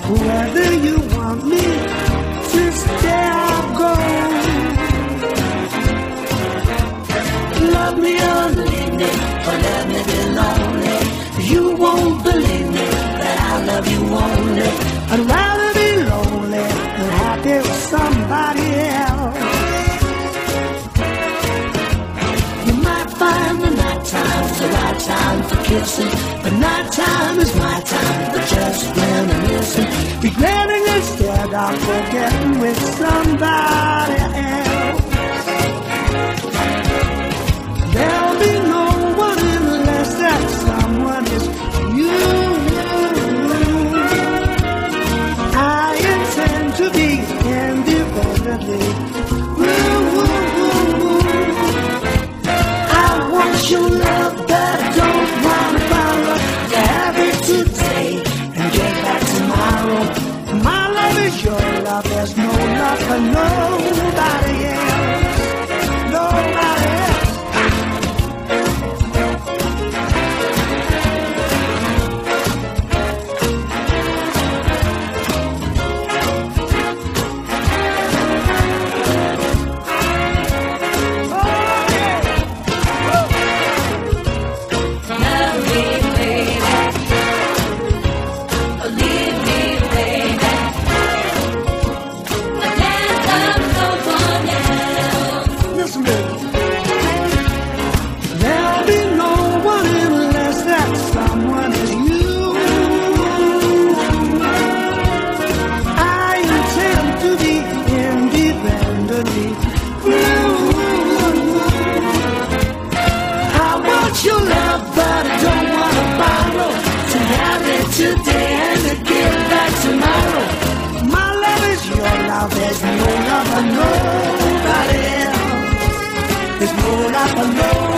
Whether you want me to stay or go, love me or leave me, or let me be lonely. You won't believe me, but I love you only. I'd rather be lonely than happy with somebody else. You might find the night time's the right time for kissing, but night time is my time for just reminiscing, regretting instead of forgetting with somebody else. There'll be no one unless that someone is you. I intend to be independently. I want your love, but I don't want to borrow. To have it today and get back tomorrow. My love is your love. There's no love for nobody else. Nobody else. Today and to get back tomorrow. My love is your love. There's no love for nobody else. There's no love for nobody else.